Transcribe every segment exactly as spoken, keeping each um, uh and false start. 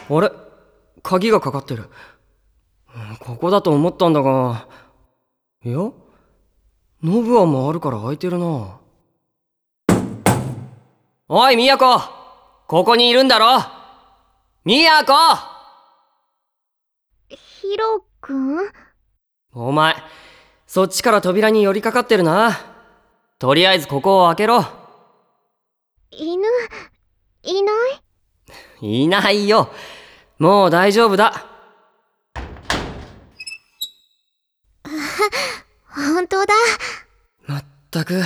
あれ、鍵がかかってる。ここだと思ったんだが、いや、ノブは回るから開いてるな。おい、ミヤコ、ここにいるんだろ。ミヤコ。 ヒロくん？ お前、そっちから扉に寄りかかってるな。とりあえずここを開けろ。 犬、いない？ いないよ。もう大丈夫だ。 本当だ。 まったく。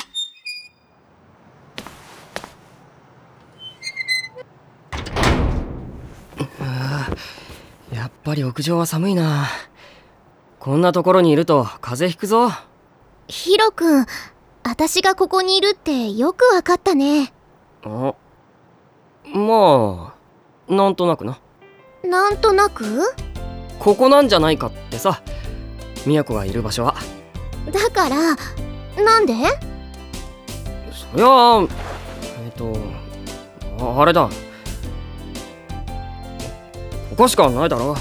ああ、やっぱり屋上は寒いな。こんなところにいると風邪ひくぞ。 ヒロくん、私がここにいるってよくわかったね。 あ、まあ、なんとなくな。 なんとなく？ ここなんじゃないかってさ、ミヤコがいる場所は。 だから、なんで？ そりゃあ、えっと、あ、あれだ。ここしかないだろ。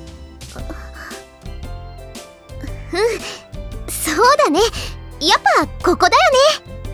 うん、そうだね。やっぱここだよね。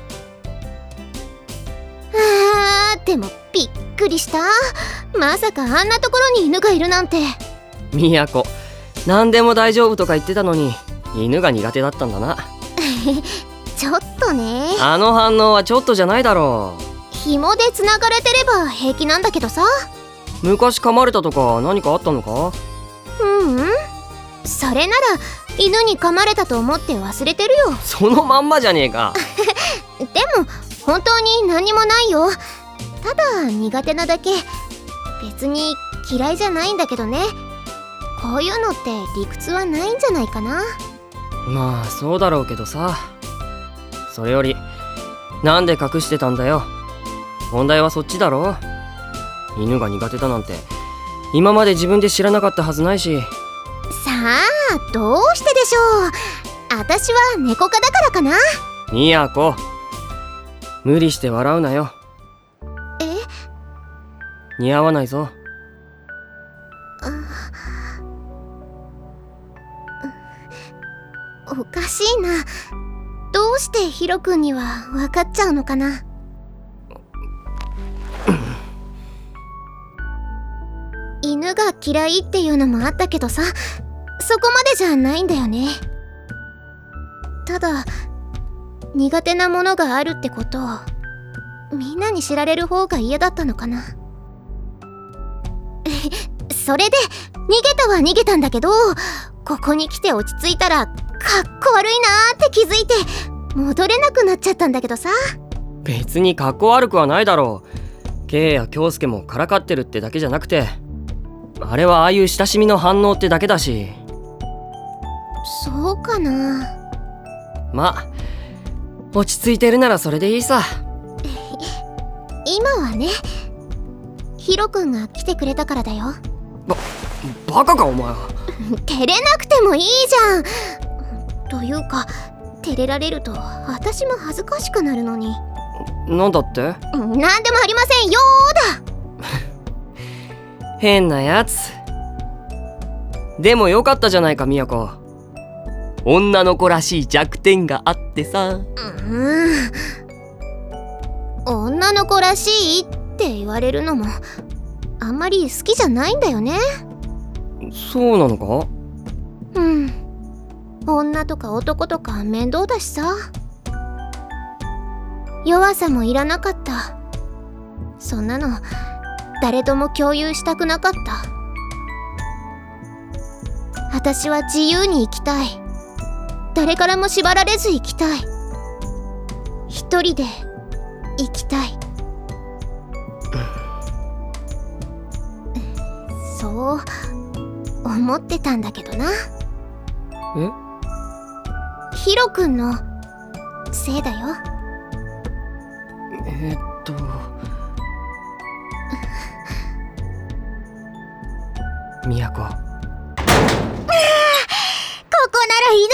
あー、でもびっくりした。まさかあんなところに犬がいるなんて。 ミヤコ、何でも大丈夫とか言ってたのに、犬が苦手だったんだな。 ちょっとね。 あの反応はちょっとじゃないだろう。 紐で繋がれてれば平気なんだけどさ。 昔噛まれたとか何かあったのか？ ううん、それなら犬に噛まれたと思って忘れてるよ。 そのまんまじゃねえか。 でも本当に何もないよ。ただ苦手なだけ。別に嫌いじゃないんだけどね。こういうのって理屈はないんじゃないかな。 まあそうだろうけどさ。それよりなんで隠してたんだよ。問題はそっちだろ。犬が苦手だなんて今まで自分で知らなかったはずないし。 さあ、どうしてでしょう。私は猫科だからかな。 ミヤコ、無理して笑うなよ。 え？ 似合わないぞ。 おかしいな。どうしてヒロ君には分かっちゃうのかな。犬が嫌いっていうのもあったけどさ、そこまでじゃないんだよね。ただ苦手なものがあるってことをみんなに知られる方が嫌だったのかな。それで逃げたは逃げたんだけど、ここに来て落ち着いたらかっこ悪いなーって気づいて戻れなくなっちゃったんだけどさ。 別にかっこ悪くはないだろう。ケイやキョウスケもからかってるってだけじゃなくて、あれはああいう親しみの反応ってだけだし。 そうかな。 まあ落ち着いてるならそれでいいさ。 今はね、ヒロ君が来てくれたからだよ。 ば、バカかお前は。 照れなくてもいいじゃん。というか照れられると私も恥ずかしくなるのに。 なんだって？ なんでもありませんよーだ。 変なやつ。でもよかったじゃないかミヤコ。女の子らしい弱点があってさ。 うーん、女の子らしいって言われるのもあんまり好きじゃないんだよね。 そうなのか？ うん、女とか男とか面倒だしさ。弱さもいらなかった。そんなの誰とも共有したくなかった。私は自由に生きたい。誰からも縛られず生きたい。一人で生きたい。そう思ってたんだけどな。 え？ ヒロ君のせいだよ。 えー、っとミヤコ、 ここなら犬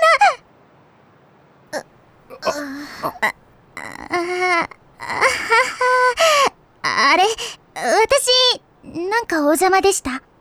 も来な。あああれ、私なんなんかお邪魔でした？